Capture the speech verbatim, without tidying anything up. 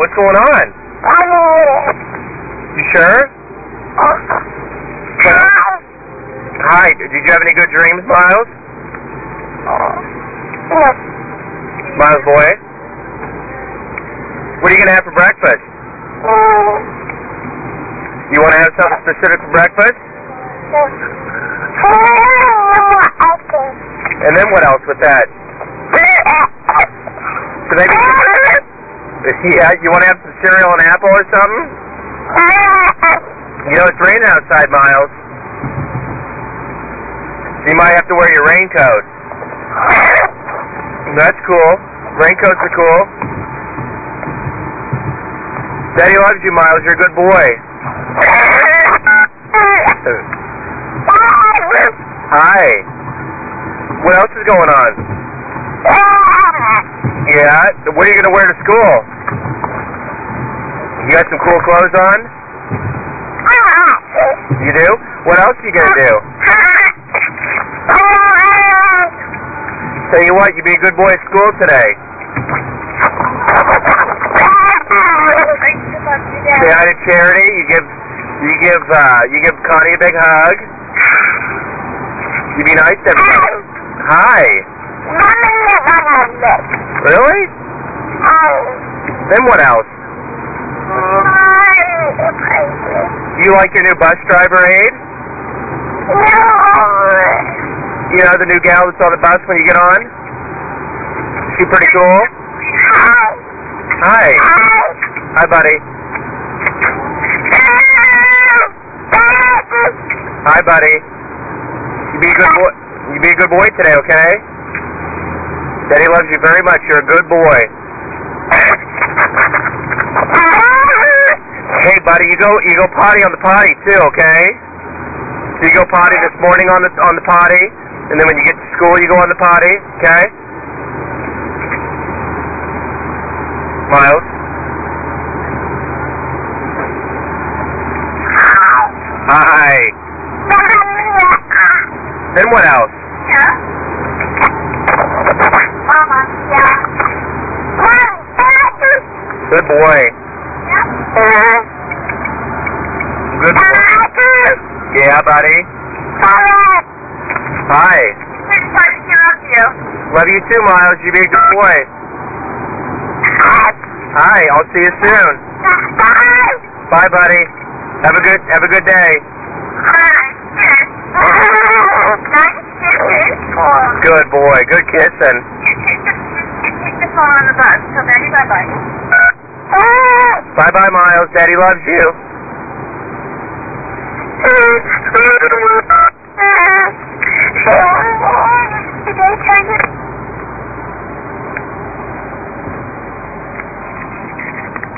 What's going on? You sure? Hi. Did you have any good dreams, Miles? Miles boy? What are you going to have for breakfast? You want to have something specific for breakfast? And then what else with that? So maybe, yeah, you want to have some cereal and apple or something? You know, it's raining outside, Miles. You might have to wear your raincoat. That's cool. Raincoats are cool. Daddy loves you, Miles. You're a good boy. Hi. What else is going on? Yeah? What are you going to wear to school? You got some cool clothes on? You do? What else are you going to do? Tell you what, you be a good boy at school today. Say hi to Charity. You give, you give, uh, you give Connie a big hug. You be nice to everybody. Hi. Really? Then what else? Do you like your new bus driver, Aid? You know, the new gal that's on the bus when you get on? She pretty cool? Hi. Hi, buddy. Hi, buddy. You be a good boy. You be a good boy today, okay? Daddy loves you very much. You're a good boy. Hey, buddy, you go you go potty on the potty too, okay? So you go potty this morning on the on the potty, and then when you get to school, you go on the potty, okay? Miles. Hi. Then what else? Good boy. Good boy. Yeah, buddy. Hi. Love you too, Miles. You be a good boy. Hi. I'll see you soon. Bye, buddy. Have a good have a good day. Good boy. Good kissing. Take the phone on the bus. Tell Daddy bye-bye. Bye-bye, Miles. Daddy loves you. Did I tell you